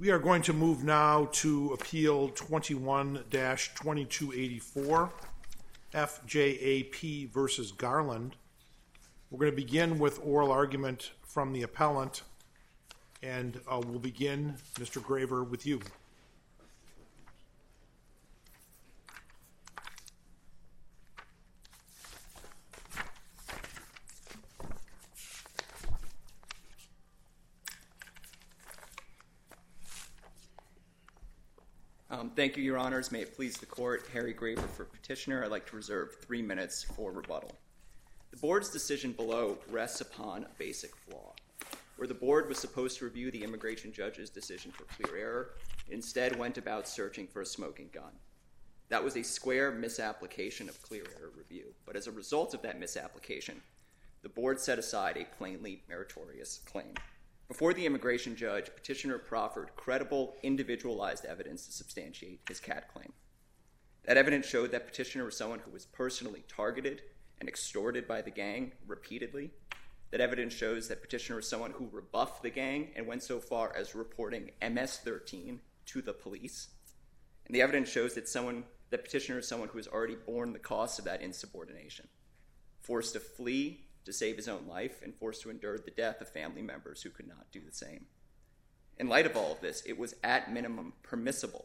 We are going to move now to Appeal 21-2284, FJAP versus Garland. We're going to begin with oral argument from the appellant, and we'll begin, Mr. Graver, with you. Thank you, Your Honors. May it please the Court, Harry Graver for petitioner. I'd like to reserve 3 minutes for rebuttal. The Board's decision below rests upon a basic flaw. Where the Board was supposed to review the immigration judge's decision for clear error, it instead went about searching for a smoking gun. That was a square misapplication of clear error review, but as a result of that misapplication, the Board set aside a plainly meritorious claim. Before the immigration judge, petitioner proffered credible, individualized evidence to substantiate his CAT claim. That evidence showed that petitioner was someone who was personally targeted and extorted by the gang repeatedly. That evidence shows that petitioner was someone who rebuffed the gang and went so far as reporting MS-13 to the police. And the evidence shows that petitioner is someone who has already borne the cost of that insubordination, forced to flee to save his own life, and forced to endure the death of family members who could not do the same. In light of all of this, it was at minimum permissible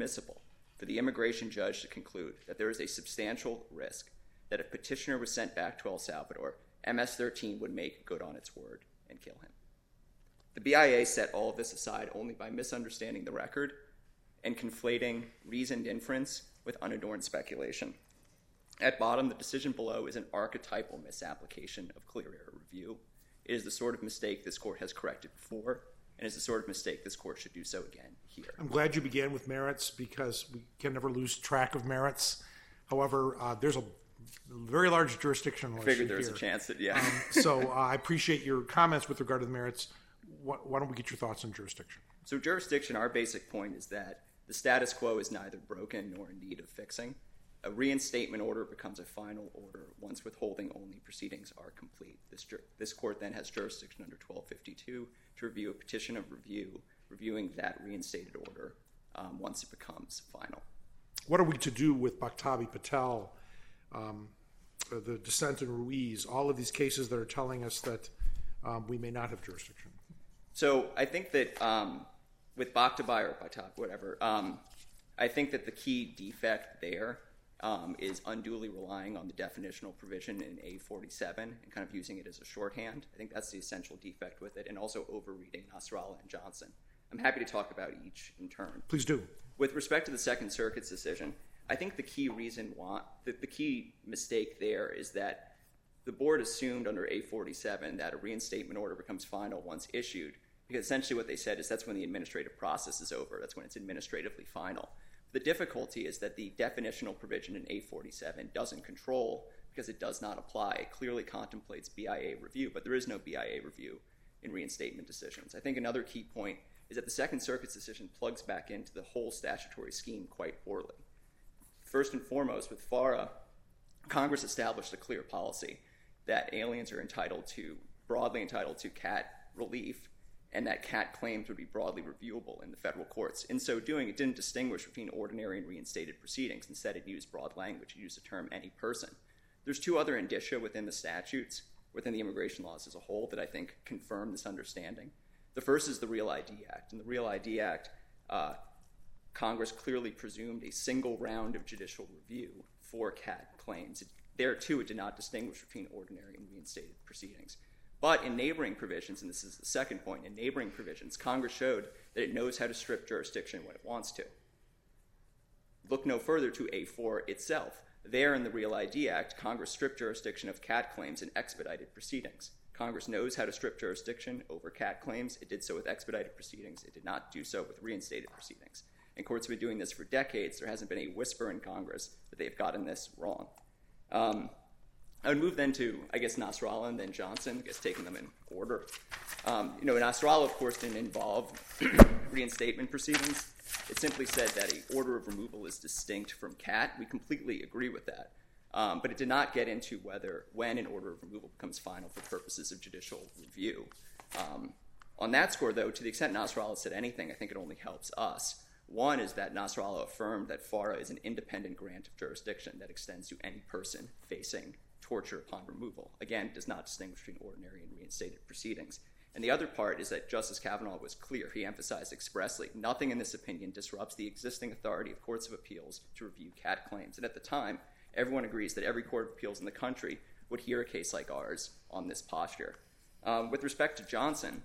for the immigration judge to conclude that there is a substantial risk that if petitioner was sent back to El Salvador, MS-13 would make good on its word and kill him. The BIA set all of this aside only by misunderstanding the record and conflating reasoned inference with unadorned speculation. At bottom, the decision below is an archetypal misapplication of clear error review. It is the sort of mistake this court has corrected before, and is the sort of mistake this court should do so again here. I'm glad you began with merits because we can never lose track of merits. However, there's a very large jurisdictional issue here. I figured there was a chance that, yeah. So I appreciate your comments with regard to the merits. Why don't we get your thoughts on jurisdiction? So jurisdiction, our basic point is that the status quo is neither broken nor in need of fixing. A reinstatement order becomes a final order once withholding-only proceedings are complete. This court then has jurisdiction under 1252 to review a petition of review, reviewing that reinstated order once it becomes final. What are we to do with Bhaktavi Patel, the dissent in Ruiz, all of these cases that are telling us that we may not have jurisdiction? So I think that with Bhaktavi or Bhaktavi, whatever, I think that the key defect there is unduly relying on the definitional provision in A47 and kind of using it as a shorthand. I think that's the essential defect with it, and also overreading Nasrallah and Johnson. I'm happy to talk about each in turn. Please do. With respect to the Second Circuit's decision, I think the key mistake there is that the board assumed under A47 that a reinstatement order becomes final once issued, because essentially what they said is that's when the administrative process is over. That's when it's administratively final. The difficulty is that the definitional provision in A47 doesn't control because it does not apply. It clearly contemplates BIA review, but there is no BIA review in reinstatement decisions. I think another key point is that the Second Circuit's decision plugs back into the whole statutory scheme quite poorly. First and foremost, with FARA, Congress established a clear policy that aliens are broadly entitled to CAT relief, and that CAT claims would be broadly reviewable in the federal courts. In so doing, it didn't distinguish between ordinary and reinstated proceedings. Instead, it used broad language. It used the term any person. There's two other indicia within the statutes, within the immigration laws as a whole, that I think confirm this understanding. The first is the Real ID Act. In the Real ID Act, Congress clearly presumed a single round of judicial review for CAT claims. There, too, it did not distinguish between ordinary and reinstated proceedings. But in neighboring provisions, and this is the second point, in neighboring provisions, Congress showed that it knows how to strip jurisdiction when it wants to. Look no further to A4 itself. There in the Real ID Act, Congress stripped jurisdiction of CAT claims in expedited proceedings. Congress knows how to strip jurisdiction over CAT claims. It did so with expedited proceedings. It did not do so with reinstated proceedings. And courts have been doing this for decades. There hasn't been a whisper in Congress that they've gotten this wrong. I would move then to, Nasrallah and then Johnson, taking them in order. Nasrallah, of course, didn't involve reinstatement proceedings. It simply said that an order of removal is distinct from CAT. We completely agree with that. But it did not get into when an order of removal becomes final for purposes of judicial review. On that score, though, to the extent Nasrallah said anything, I think it only helps us. One is that Nasrallah affirmed that FARA is an independent grant of jurisdiction that extends to any person facing torture upon removal. Again, does not distinguish between ordinary and reinstated proceedings. And the other part is that Justice Kavanaugh was clear. He emphasized expressly, nothing in this opinion disrupts the existing authority of courts of appeals to review CAT claims. And at the time, everyone agrees that every court of appeals in the country would hear a case like ours on this posture. With respect to Johnson,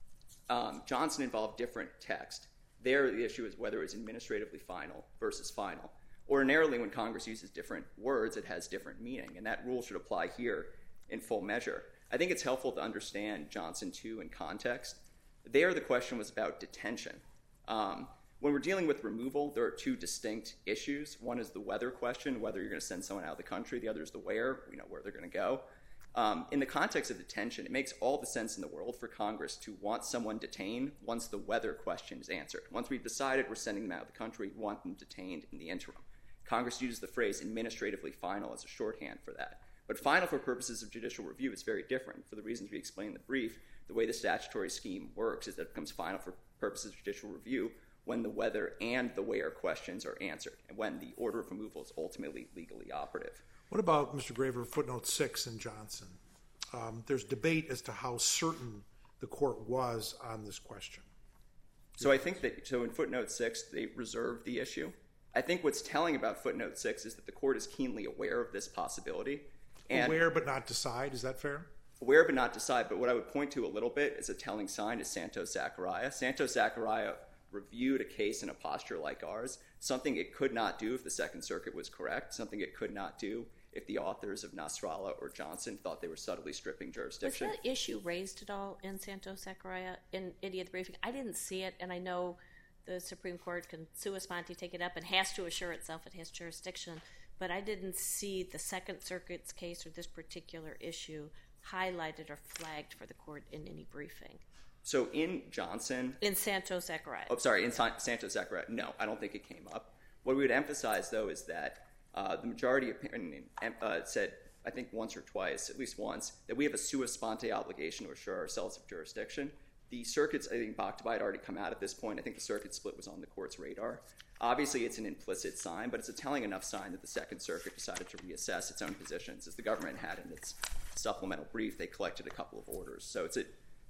Johnson involved different text. There, the issue is whether it's administratively final versus final. Ordinarily, when Congress uses different words, it has different meaning, and that rule should apply here in full measure. I think it's helpful to understand Johnson 2 in context. There, the question was about detention. When we're dealing with removal, there are two distinct issues. One is the whether question, whether you're going to send someone out of the country. The other is the where, where they're going to go. In the context of detention, it makes all the sense in the world for Congress to want someone detained once the whether question is answered. Once we've decided we're sending them out of the country, we want them detained in the interim. Congress uses the phrase administratively final as a shorthand for that. But final for purposes of judicial review is very different. For the reasons we explained in the brief, the way the statutory scheme works is that it becomes final for purposes of judicial review when the whether and the where questions are answered, and when the order of removal is ultimately legally operative. What about, Mr. Graver, footnote 6 in Johnson? There's debate as to how certain the court was on this question. So I think that, in footnote 6, they reserved the issue. I think what's telling about footnote 6 is that the court is keenly aware of this possibility. And aware but not decide, is that fair? Aware but not decide, but what I would point to a little bit as a telling sign is Santos-Zachariah. Santos-Zachariah reviewed a case in a posture like ours, something it could not do if the Second Circuit was correct, something it could not do if the authors of Nasrallah or Johnson thought they were subtly stripping jurisdiction. Was that issue raised at all in Santos-Zachariah in any of the briefing? I didn't see it, and I know the Supreme Court can sua sponte take it up and has to assure itself it has jurisdiction, but I didn't see the Second Circuit's case or this particular issue highlighted or flagged for the court in any briefing. So in Johnson... In Santos-Zachariah. Oh, sorry, in Santos-Zachariah, no, I don't think it came up. What we would emphasize, though, is that the majority opinion said, I think once or twice, at least once, that we have a sua sponte obligation to assure ourselves of jurisdiction. The circuits, I think Bakhtabai had already come out at this point. I think the circuit split was on the court's radar. Obviously, it's an implicit sign, but it's a telling enough sign that the Second Circuit decided to reassess its own positions. As the government had in its supplemental brief, they collected a couple of orders. So it's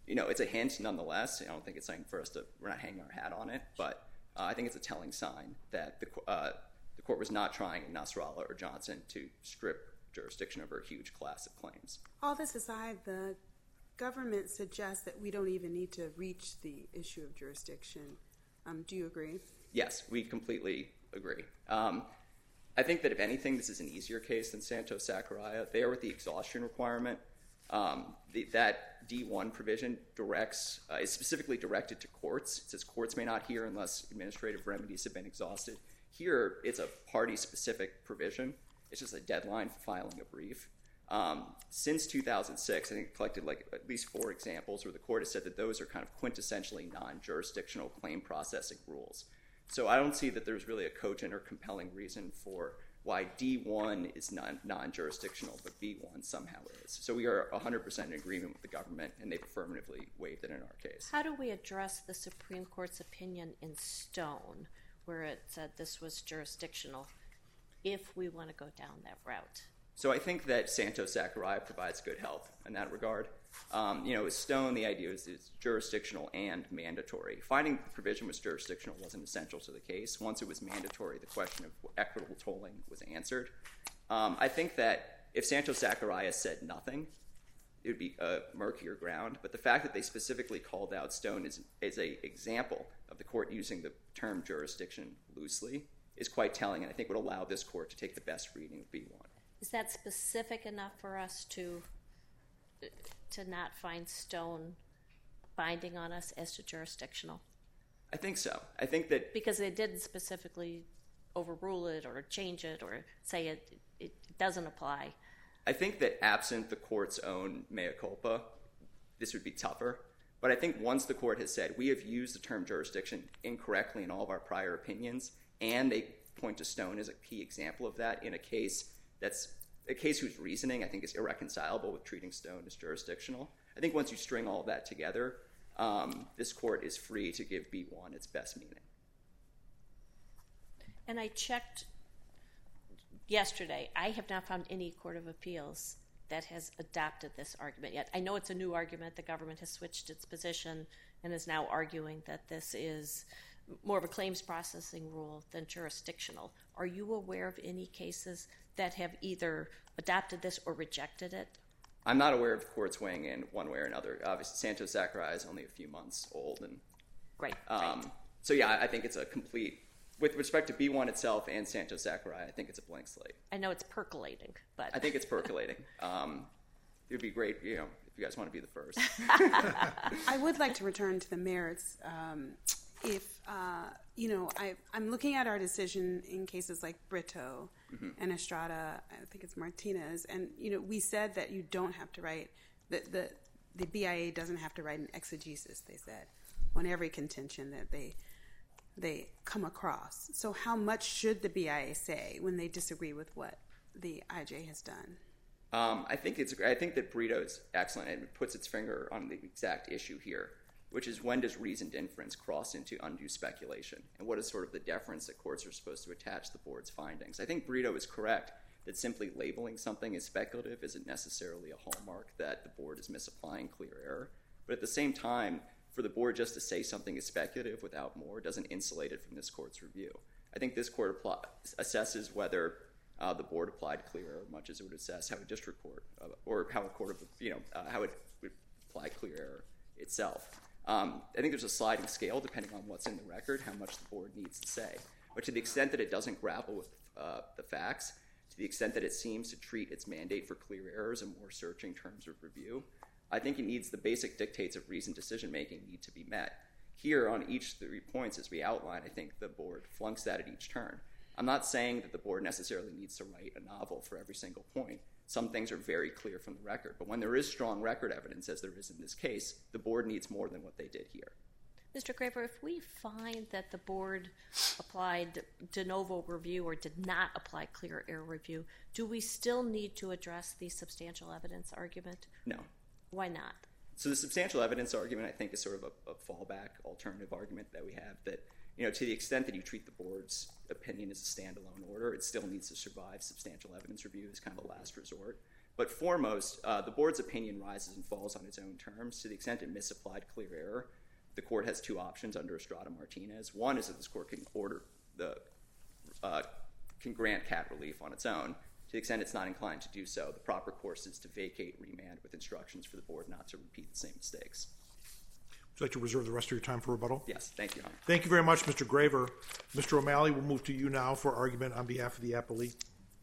a hint nonetheless. I don't think it's something for us to, we're not hanging our hat on it, but I think it's a telling sign that the court was not trying in Nasrallah or Johnson to strip jurisdiction over a huge class of claims. All this aside, the government suggests that we don't even need to reach the issue of jurisdiction. Do you agree? Yes, we completely agree. I think that if anything, this is an easier case than Santos-Zachariah. There with the exhaustion requirement, that D1 provision is specifically directed to courts. It says courts may not hear unless administrative remedies have been exhausted. Here, it's a party-specific provision. It's just a deadline for filing a brief. Since 2006, I think collected at least 4 examples where the court has said that those are kind of quintessentially non-jurisdictional claim processing rules. So I don't see that there's really a cogent or compelling reason for why D1 is non-jurisdictional, but B1 somehow is. So we are 100% in agreement with the government, and they've affirmatively waived it in our case. How do we address the Supreme Court's opinion in Stone, where it said this was jurisdictional, if we want to go down that route? So I think that Santos-Zachariah provides good help in that regard. With Stone, the idea is it's jurisdictional and mandatory. Finding the provision was jurisdictional wasn't essential to the case. Once it was mandatory, the question of equitable tolling was answered. I think that if Santos-Zachariah said nothing, it would be a murkier ground. But the fact that they specifically called out Stone as an example of the court using the term jurisdiction loosely is quite telling, and I think would allow this court to take the best reading of B1. Is that specific enough for us to not find Stone binding on us as to jurisdictional? I think so. I think that... Because they didn't specifically overrule it or change it or say it doesn't apply. I think that absent the court's own mea culpa, this would be tougher. But I think once the court has said, we have used the term jurisdiction incorrectly in all of our prior opinions, and they point to Stone as a key example of that in a case whose reasoning I think is irreconcilable with treating Stone as jurisdictional. I think once you string all of that together, this court is free to give B1 its best meaning. And I checked yesterday. I have not found any court of appeals that has adopted this argument yet. I know it's a new argument. The government has switched its position and is now arguing that this is more of a claims processing rule than jurisdictional. Are you aware of any cases that have either adopted this or rejected it? I'm not aware of courts weighing in one way or another. Obviously, Santos-Zachariah is only a few months old. And Right. So, yeah, I think it's a complete, with respect to B1 itself and Santos-Zachariah, I think it's a blank slate. I know it's percolating, but... I think it's percolating. It would be great, if you guys want to be the first. I would like to return to the merits. I'm looking at our decision in cases like Brito and Estrada, I think it's Martinez, and, we said that you don't have to write, the BIA doesn't have to write an exegesis, they said, on every contention that they come across. So how much should the BIA say when they disagree with what the IJ has done? I think that Brito is excellent. It puts its finger on the exact issue here, which is when does reasoned inference cross into undue speculation, and what is sort of the deference that courts are supposed to attach to the board's findings. I think Brito is correct that simply labeling something as speculative isn't necessarily a hallmark that the board is misapplying clear error. But at the same time, for the board just to say something is speculative without more doesn't insulate it from this court's review. I think this court assesses whether the board applied clear error much as it would assess how a district court or how a court of how it would apply clear error itself. I think there's a sliding scale depending on what's in the record, how much the board needs to say. But to the extent that it doesn't grapple with the facts, to the extent that it seems to treat its mandate for clear errors in more searching terms of review, I think it needs the basic dictates of reasoned decision-making need to be met. Here, on each 3 points, as we outlined, I think the board flunks that at each turn. I'm not saying that the board necessarily needs to write a novel for every single point. Some things are very clear from the record. But when there is strong record evidence, as there is in this case, the board needs more than what they did here. Mr. Graver, if we find that the board applied de novo review or did not apply clear error review, do we still need to address the substantial evidence argument? No. Why not? So the substantial evidence argument, I think, is sort of a fallback alternative argument that we have that, to the extent that you treat the board's opinion as a standalone order, it still needs to survive substantial evidence review as kind of a last resort. But foremost, the board's opinion rises and falls on its own terms. To the extent it misapplied clear error, the court has two options under Estrada Martinez. One is that this court can can grant cat relief on its own. To the extent it's not inclined to do so, the proper course is to vacate remand with instructions for the board not to repeat the same mistakes. Would you like to reserve the rest of your time for rebuttal? Yes, thank you, Your Honor. Thank you very much, Mr. Graver. Mr. O'Malley, we'll move to you now for argument on behalf of the appellee.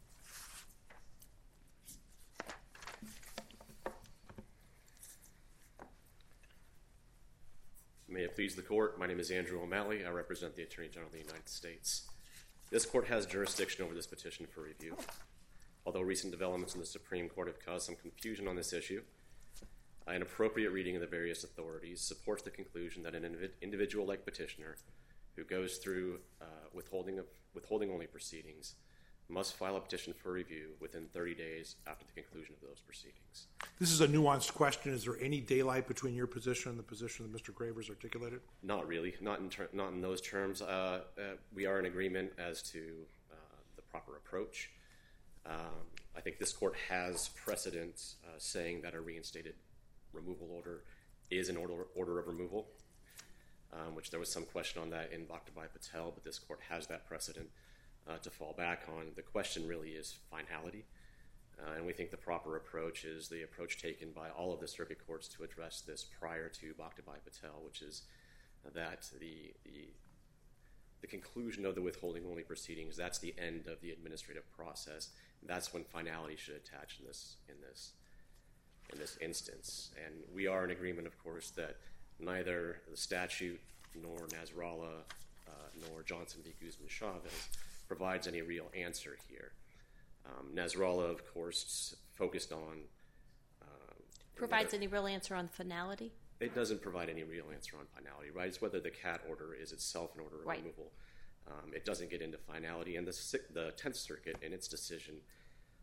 May it please the court, my name is Andrew O'Malley. I represent the Attorney General of the United States. This court has jurisdiction over this petition for review. Although recent developments in the Supreme Court have caused some confusion on this issue, an appropriate reading of the various authorities supports the conclusion that an individual like petitioner who goes through withholding-only proceedings must file a petition for review within 30 days after the conclusion of those proceedings. This is a nuanced question. Is there any daylight between your position and the position that Mr. Graver's articulated? Not really. Not in those terms. We are in agreement as to the proper approach. I think this court has precedent saying that a reinstated removal order is an order of removal, which there was some question on that in Bhaktabhai Patel, but this court has that precedent to fall back on. The question really is finality, and we think the proper approach is the approach taken by all of the circuit courts to address this prior to Bhaktabhai Patel, which is that the conclusion of the withholding-only proceedings, that's the end of the administrative process. That's when finality should attach in this instance. And we are in agreement, of course, that neither the statute nor Nasrallah nor Johnson v. Guzman-Chavez provides any real answer here. Nasrallah, of course, focused on... Provides any real answer on finality? It doesn't provide any real answer on finality, right? It's whether the CAT order is itself an order of removal. It doesn't get into finality. And the Tenth Circuit, in its decision,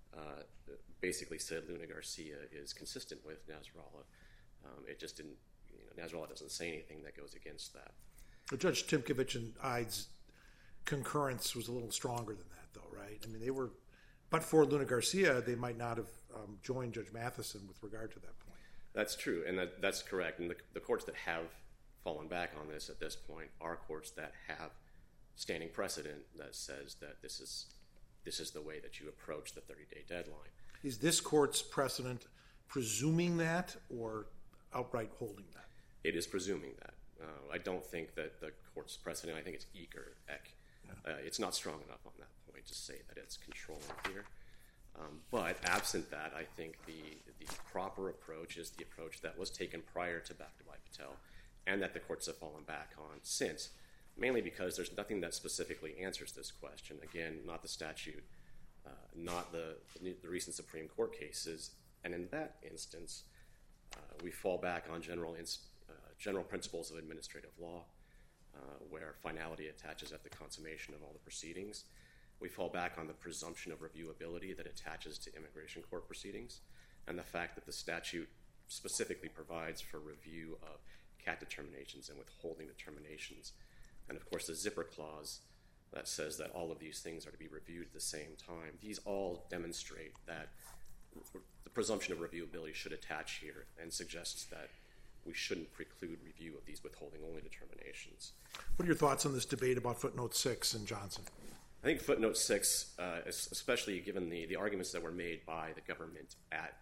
basically said Luna Garcia is consistent with Nasrallah. It just didn't Nasrallah doesn't say anything that goes against that. But Judge Timkovich and Ide's concurrence was a little stronger than that, though, right? I mean, they were, but for Luna Garcia, they might not have joined Judge Matheson with regard to that point. That's true, and that's correct. And the courts that have fallen back on this at this point are courts that have standing precedent that says that this is the way that you approach the 30-day deadline. Is this court's precedent presuming that or outright holding that? It is presuming that. I don't think that the court's precedent, I think it's Eck. It's not strong enough on that point to say that it's controlling here. But absent that, I think the proper approach is the approach that was taken prior to Bhaktabhai Patel and that the courts have fallen back on since, mainly because there's nothing that specifically answers this question. Again, not the statute, not the recent Supreme Court cases. And in that instance, we fall back on general principles of administrative law, where finality attaches at the consummation of all the proceedings. We fall back on the presumption of reviewability that attaches to immigration court proceedings, and the fact that the statute specifically provides for review of CAT determinations and withholding determinations. And of course, the zipper clause that says that all of these things are to be reviewed at the same time. These all demonstrate that the presumption of reviewability should attach here and suggests that we shouldn't preclude review of these withholding-only determinations. What are your thoughts on this debate about footnote 6 in Johnson? I think footnote 6, especially given the arguments that were made by the government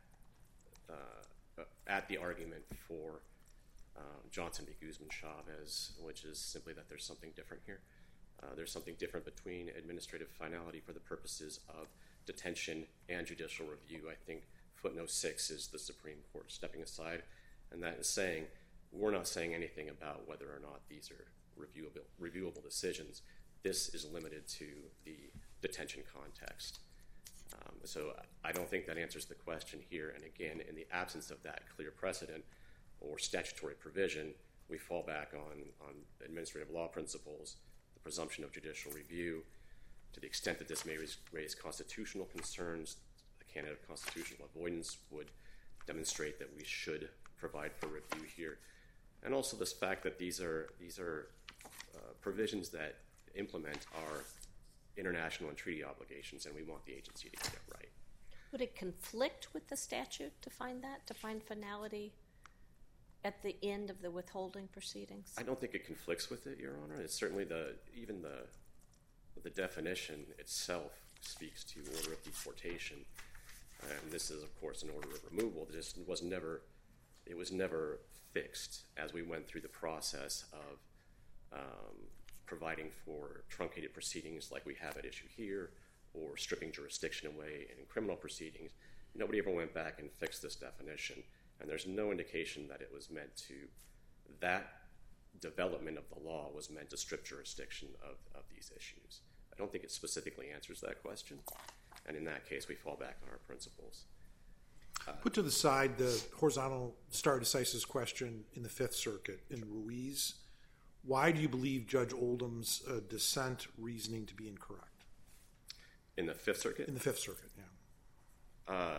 at the argument for Johnson v. Guzman-Chavez, which is simply that there's something different here. There's something different between administrative finality for the purposes of detention and judicial review. I think footnote 6 is the Supreme Court stepping aside, and that is saying we're not saying anything about whether or not these are reviewable decisions. This is limited to the detention context. So I don't think that answers the question here. And again, in the absence of that clear precedent or statutory provision, we fall back on administrative law principles, the presumption of judicial review. To the extent that this may raise constitutional concerns, the candidate of constitutional avoidance would demonstrate that we should provide for review here. And also this fact that these are provisions that implement our international and treaty obligations, and we want the agency to get it right. Would it conflict with the statute to find finality at the end of the withholding proceedings? I don't think it conflicts with it, Your Honor. It's certainly even the definition itself speaks to order of deportation, and this is, of course, an order of removal. It was never fixed as we went through the process of providing for truncated proceedings like we have at issue here, or stripping jurisdiction away in criminal proceedings. Nobody ever went back and fixed this definition, and there's no indication that it was meant to, that development of the law was meant to strip jurisdiction of these issues. I don't think it specifically answers that question, and in that case, we fall back on our principles. Put to the side the horizontal stare decisis question in the Fifth Circuit in Ruiz. Why do you believe Judge Oldham's dissent reasoning to be incorrect? In the Fifth Circuit? In the Fifth Circuit, yeah.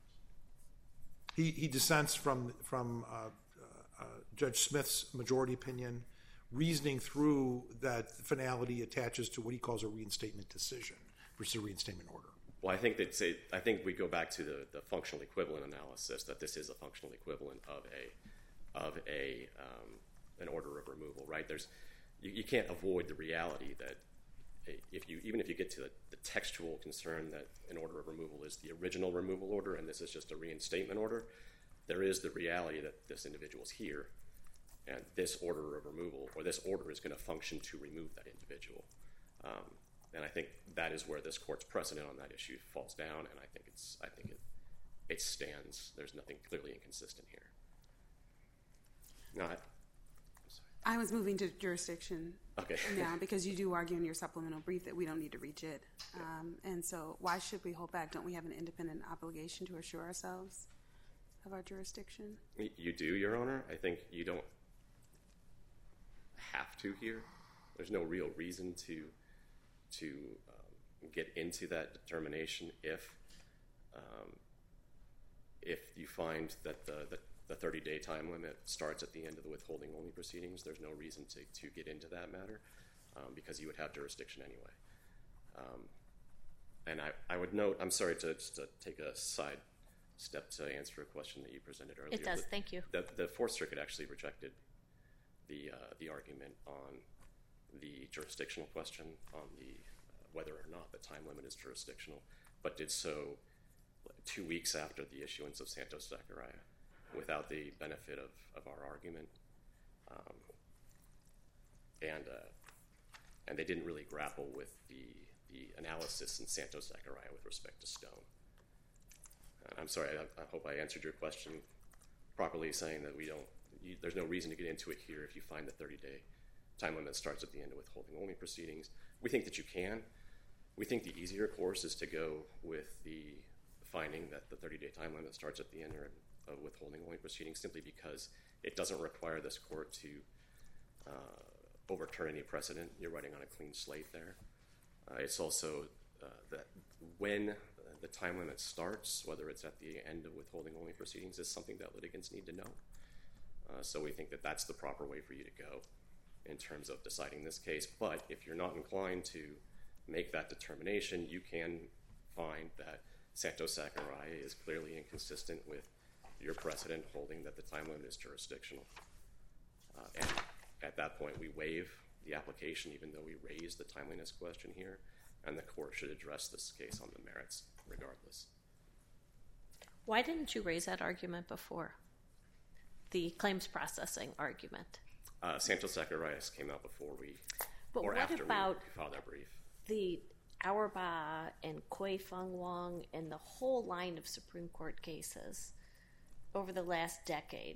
He dissents from Judge Smith's majority opinion, reasoning through that finality attaches to what he calls a reinstatement decision versus a reinstatement order. Well, I think we go back to the functional equivalent analysis, that this is a functional equivalent of an order of removal, right? You can't avoid the reality that even if you get to the textual concern that an order of removal is the original removal order and this is just a reinstatement order, there is the reality that this individual is here and this order of removal or this order is going to function to remove that individual. And I think that is where this court's precedent on that issue falls down, and I think it stands. There's nothing clearly inconsistent here. I was moving to jurisdiction Okay. now because you do argue in your supplemental brief that we don't need to reach it. And so why should we hold back? Don't we have an independent obligation to assure ourselves of our jurisdiction? You do, Your Honor. I think you don't have to here. There's no real reason to get into that determination if you find that the the 30-day time limit starts at the end of the withholding-only proceedings, there's no reason to get into that matter because you would have jurisdiction anyway. And I would note, I'm sorry to take a side step to answer a question that you presented earlier. It does, thank you. The Fourth Circuit actually rejected the argument on the jurisdictional question on the whether or not the time limit is jurisdictional, but did so 2 weeks after the issuance of Santos-Zachariah without the benefit of our argument. And they didn't really grapple with the analysis in Santos-Zachariah with respect to Stone. I'm sorry, I hope I answered your question properly, saying that there's no reason to get into it here if you find the 30-day time limit starts at the end of withholding-only proceedings. We think that you can. We think the easier course is to go with the finding that the 30-day time limit starts at the end of withholding-only proceedings simply because it doesn't require this court to overturn any precedent. You're writing on a clean slate there. It's also that when the time limit starts, whether it's at the end of withholding-only proceedings, is something that litigants need to know. So we think that that's the proper way for you to go in terms of deciding this case. But if you're not inclined to make that determination, you can find that Santos-Zachariah is clearly inconsistent with your precedent holding that the time limit is jurisdictional. And at that point, we waive the application even though we raise the timeliness question here, and the court should address this case on the merits regardless. Why didn't you raise that argument before? The claims processing argument. Santos-Zachariah came out before we, but or what after about we filed our brief. The Auerbach and Kui Feng Wong and the whole line of Supreme Court cases over the last decade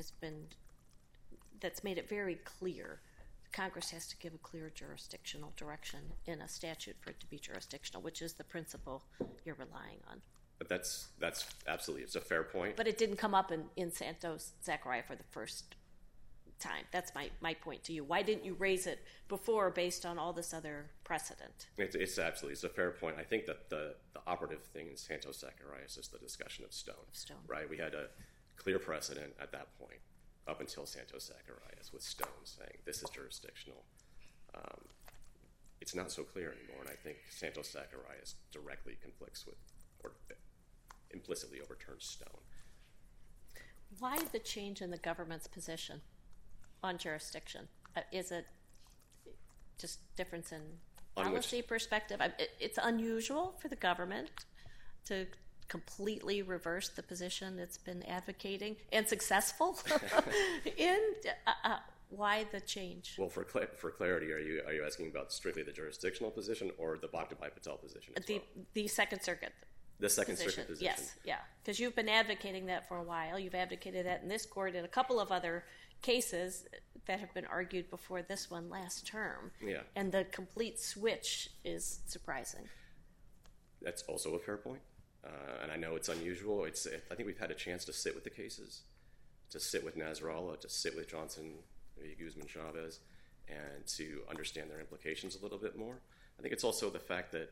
that's made it very clear Congress has to give a clear jurisdictional direction in a statute for it to be jurisdictional, which is the principle you're relying on. But that's absolutely, it's a fair point. But it didn't come up in Santos-Zachariah for the first time. That's my point to you. Why didn't you raise it before based on all this other precedent? It's absolutely, it's a fair point. I think that the operative thing in Santos-Zachariah is just the discussion of Stone. Right? We had a clear precedent at that point up until Santos-Zachariah with Stone saying this is jurisdictional. It's not so clear anymore, and I think Santos-Zachariah directly conflicts with or implicitly overturns Stone. Why the change in the government's position on jurisdiction? Is it just difference in policy perspective? It's unusual for the government to completely reverse the position it's been advocating and successful in. Why the change? Well, for clarity, are you asking about strictly the jurisdictional position or the Bhakta Bhai Patel position as well? The Second Circuit. The Second Circuit position. Yes, yeah. Because you've been advocating that for a while. You've advocated that in this court and a couple of other cases that have been argued before this one last term. Yeah. And the complete switch is surprising. That's also a fair point. And I know it's unusual. I think we've had a chance to sit with the cases, to sit with Nasrallah, to sit with Johnson v. Guzman-Chavez, and to understand their implications a little bit more. I think it's also the fact that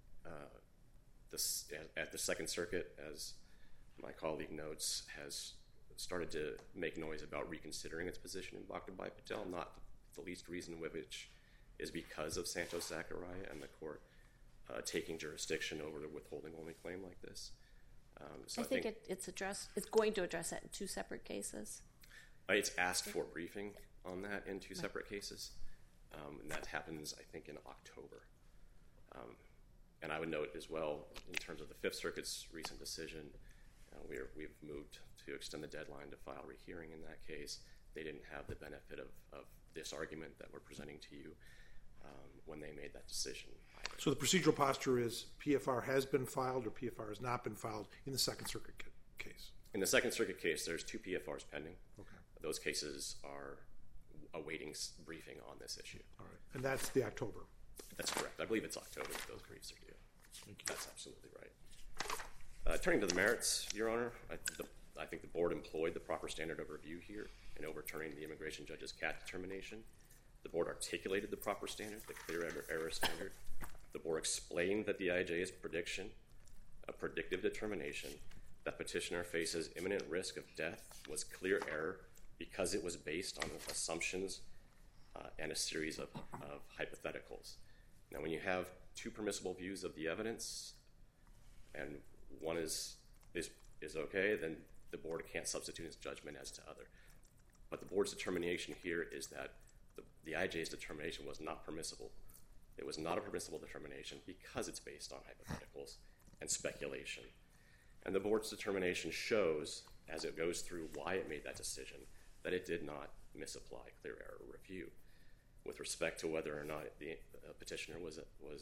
at the Second Circuit, as my colleague notes, has started to make noise about reconsidering its position in Bhakta Bhai Patel, not the least reason which is because of Santos-Zachariah and the court taking jurisdiction over the withholding-only claim like this. So I think it's going to address that in two separate cases. It's asked for briefing on that in two separate cases, and that happens, I think, in October. And I would note as well, in terms of the Fifth Circuit's recent decision, we've moved to extend the deadline to file rehearing in that case. They didn't have the benefit of this argument that we're presenting to you when they made that decision either. So the procedural posture is PFR has been filed or PFR has not been filed in the Second Circuit case? In the Second Circuit case, there's two PFRs pending. Okay. Those cases are awaiting briefing on this issue. All right. And that's the October? That's correct. I believe it's October that those briefs are due. Thank you. That's absolutely right. Turning to the merits, Your Honor, I think the board employed the proper standard of review here in overturning the immigration judge's CAT determination. The board articulated the proper standard, the clear error standard. The board explained that the IJ's prediction, a predictive determination, that petitioner faces imminent risk of death was clear error because it was based on assumptions and a series of hypotheticals. Now, when you have two permissible views of the evidence and one is okay, then the board can't substitute its judgment as to other. But the board's determination here is that the IJ's determination was not permissible. It was not a permissible determination because it's based on hypotheticals and speculation. And the board's determination shows, as it goes through why it made that decision, that it did not misapply clear error review. With respect to whether or not the petitioner was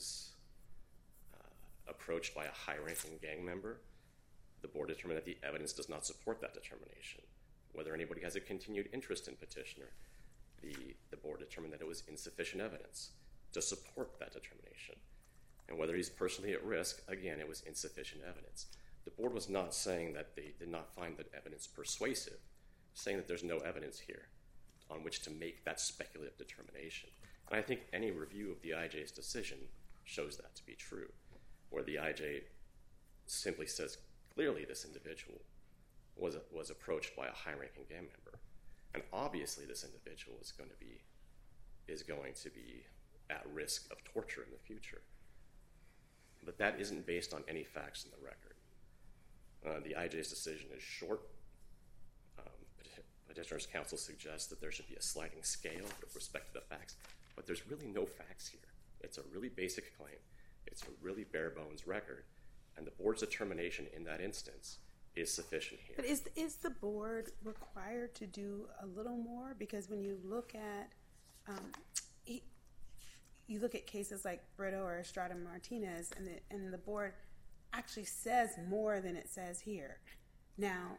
approached by a high-ranking gang member, the board determined that the evidence does not support that determination. Whether anybody has a continued interest in petitioner, the board determined that it was insufficient evidence to support that determination. And whether he's personally at risk, again, it was insufficient evidence. The board was not saying that they did not find the evidence persuasive, saying that there's no evidence here on which to make that speculative determination. And I think any review of the IJ's decision shows that to be true, where the IJ simply says, clearly this individual was approached by a high-ranking gang member. And obviously this individual is going to be at risk of torture in the future. But that isn't based on any facts in the record. The IJ's decision is short. Petitioner's counsel suggests that there should be a sliding scale with respect to the facts, but there's really no facts here. It's a really basic claim. It's a really bare-bones record, and the board's determination in that instance is sufficient here. But is the board required to do a little more? Because when you look at cases like Brito or Estrada Martinez, and the board actually says more than it says here. Now,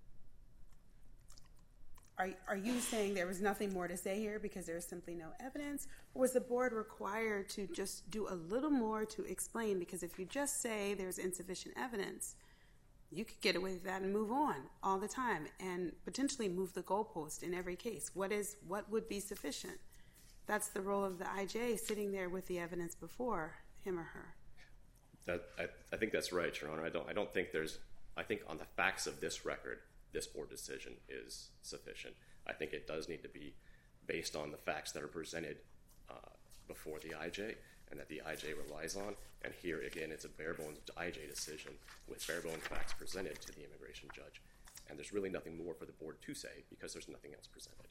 are you saying there was nothing more to say here because there's simply no evidence? Or was the board required to just do a little more to explain? Because if you just say there's insufficient evidence, you could get away with that and move on all the time and potentially move the goalpost in every case. What would be sufficient? That's the role of the IJ, sitting there with the evidence before him or her. I think that's right, Your Honor. I think on the facts of this record, this board decision is sufficient. I think it does need to be based on the facts that are presented before the IJ and that the IJ relies on. And here, again, it's a bare-bones IJ decision with bare-bones facts presented to the immigration judge. And there's really nothing more for the board to say because there's nothing else presented.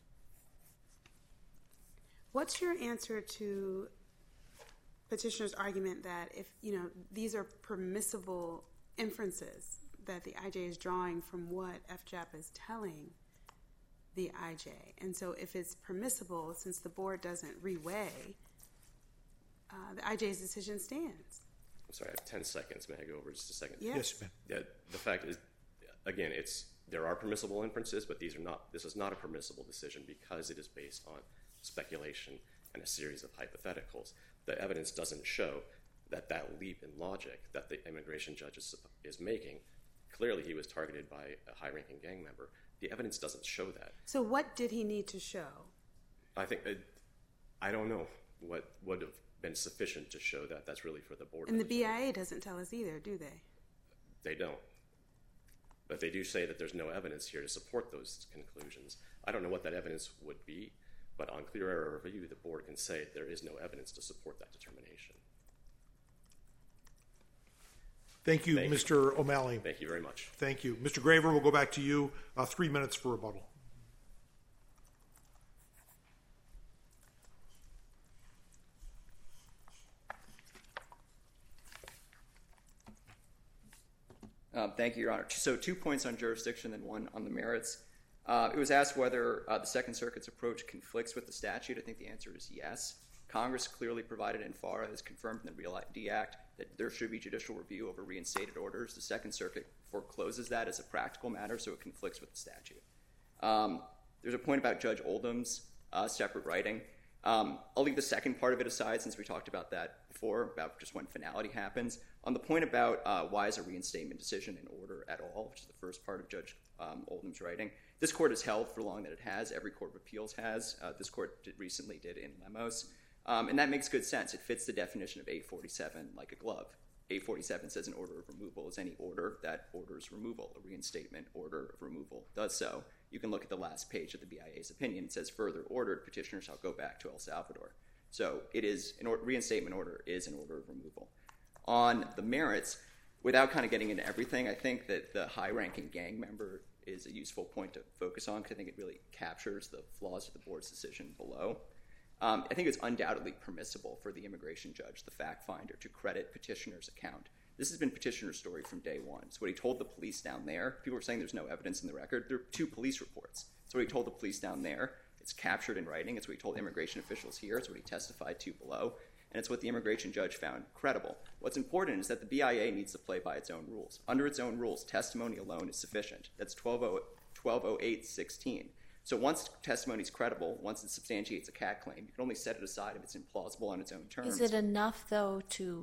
What's your answer to petitioner's argument that if, these are permissible inferences that the IJ is drawing from what FJAP is telling the IJ? And so if it's permissible, since the board doesn't reweigh, the IJ's decision stands. I'm sorry, I have 10 seconds. May I go over just a second? Yes, ma'am. Yeah, the fact is, again, there are permissible inferences, but this is not a permissible decision because it is based on speculation and a series of hypotheticals. The evidence doesn't show that leap in logic that the immigration judge is making. Clearly, he was targeted by a high-ranking gang member. The evidence doesn't show that. So what did he need to show? I don't know what would have been sufficient to show that. That's really for the board. And the BIA doesn't tell us either, do they? They don't. But they do say that there's no evidence here to support those conclusions. I don't know what that evidence would be, but on clear error review, the board can say there is no evidence to support that determination. Thank you, Mr. O'Malley. Thank you very much. Thank you. Mr. Graver, we'll go back to you. 3 minutes for rebuttal. Thank you, Your Honor. So 2 points on jurisdiction and 1 on the merits. It was asked whether the Second Circuit's approach conflicts with the statute. I think the answer is yes. Congress clearly provided in FARA, as confirmed in the Real ID Act, that there should be judicial review over reinstated orders. The Second Circuit forecloses that as a practical matter, so it conflicts with the statute. There's a point about Judge Oldham's separate writing. I'll leave the second part of it aside since we talked about that before, about just when finality happens. On the point about why is a reinstatement decision in order at all, which is the first part of Judge Oldham's writing, this court has held for long that it has. Every court of appeals has. This court recently did in Lemos. And that makes good sense. It fits the definition of 847 like a glove. 847 says an order of removal is any order that orders removal. A reinstatement order of removal does so. You can look at the last page of the BIA's opinion. It says further ordered petitioner shall go back to El Salvador. So it is reinstatement order is an order of removal. On the merits, without kind of getting into everything, I think that the high-ranking gang member is a useful point to focus on because I think it really captures the flaws of the board's decision below. I think it's undoubtedly permissible for the immigration judge, the fact finder, to credit petitioner's account. This has been petitioner's story from day one. It's what he told the police down there. People are saying there's no evidence in the record. There are 2 police reports. It's what he told the police down there. It's captured in writing. It's what he told immigration officials here. It's what he testified to below. And it's what the immigration judge found credible. What's important is that the BIA needs to play by its own rules. Under its own rules, testimony alone is sufficient. That's 1208.16. So once testimony is credible, once it substantiates a CAT claim, you can only set it aside if it's implausible on its own terms. Is it enough, though, to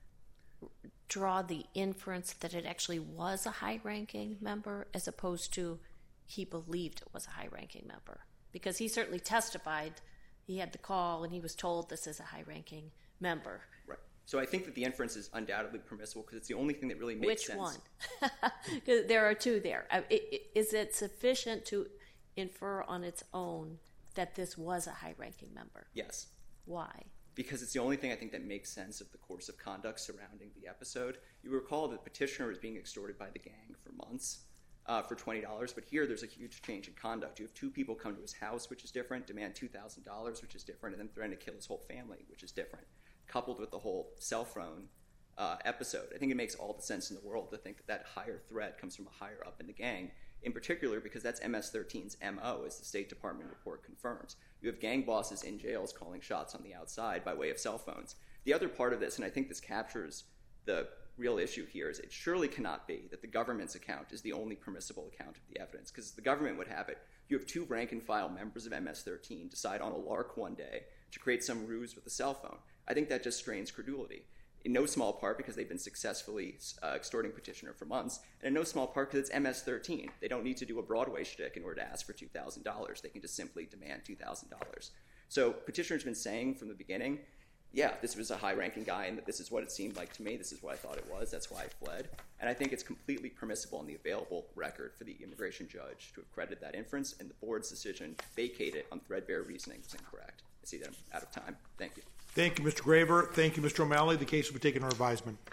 draw the inference that it actually was a high-ranking member as opposed to he believed it was a high-ranking member? Because he certainly testified, he had the call, and he was told this is a high-ranking member. Right. So I think that the inference is undoubtedly permissible because it's the only thing that really makes sense. Which one? There are 2 there. Is it sufficient to infer on its own that this was a high-ranking member? Yes. Why? Because it's the only thing I think that makes sense of the course of conduct surrounding the episode. You recall that the petitioner was being extorted by the gang for months for $20, but here there's a huge change in conduct. You have 2 people come to his house, which is different, demand $2,000, which is different, and then threaten to kill his whole family, which is different, coupled with the whole cell phone episode. I think it makes all the sense in the world to think that that higher threat comes from a higher up in the gang, in particular because that's MS-13's MO, as the State Department report confirms. You have gang bosses in jails calling shots on the outside by way of cell phones. The other part of this, and I think this captures the real issue here, is it surely cannot be that the government's account is the only permissible account of the evidence, because the government would have it. You have 2 rank-and-file members of MS-13 decide on a lark one day to create some ruse with a cell phone. I think that just strains credulity, in no small part because they've been successfully extorting petitioner for months, and in no small part because it's MS-13. They don't need to do a Broadway shtick in order to ask for $2,000. They can just simply demand $2,000. So petitioner's been saying from the beginning, yeah, this was a high-ranking guy and that this is what it seemed like to me. This is what I thought it was. That's why I fled. And I think it's completely permissible in the available record for the immigration judge to have credited that inference, and the board's decision to vacate it on threadbare reasoning was incorrect. I see that I'm out of time. Thank you. Thank you, Mr. Graver. Thank you, Mr. O'Malley. The case will be taken under advisement.